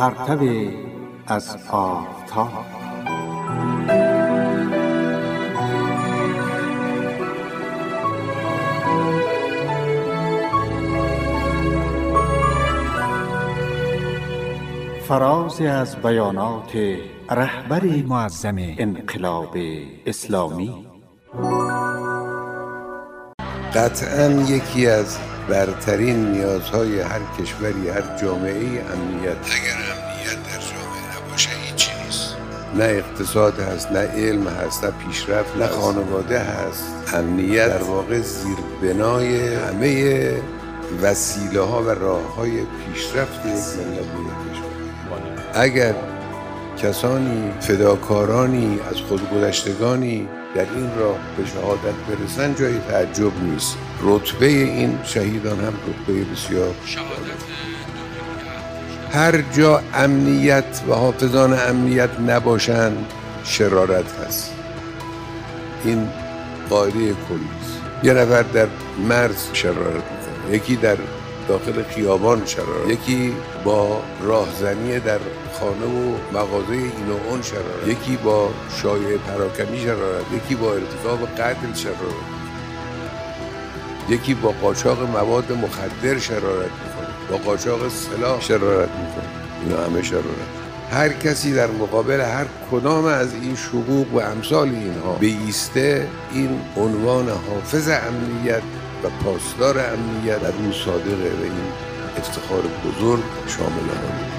پرتو از آفتاب. فرازی از بیانات رهبر معظم انقلاب اسلامی. قطعاً یکی از برترین نیازهای هر کشوری، هر جامعه‌ای امنیت. اگر امنیت در جامعه نباشه هیچی نیست. نه اقتصاد هست، نه علم هست، نه پیشرفت، نه خانواده هست. امنیت در واقع زیربنای همه وسیله‌ها و راه‌های پیشرفت یک ملت و کشور. اگر کسانی فداکارانی از خودگذشتگانی در این راه به شهادت برسن جای تعجب نیست. رتبه این شهیدان هم رتبه بسیار هر جا امنیت و حافظان امنیت نباشند شرارت هست. این قاعده کلی است. یه نفر در مرز شرارت میکنه، یکی در داخل خیابان شرارت، یکی با راهزنی در خانه و مغازه این و اون شرارت، یکی با شایعه پراکنی شرارت، یکی با ارتکاب قتل شرارت، یکی با قاچاق مواد مخدر شرارت میکنه، با قاچاق سلاح شرارت میکنه. اینا همه شرارت. هر کسی در مقابل هر کدام از این شقوق و امثال اینها بایسته، این عنوان حافظ امنیت و پاسدار امنیت در اون صادقه و این افتخار بزرگ شامل آن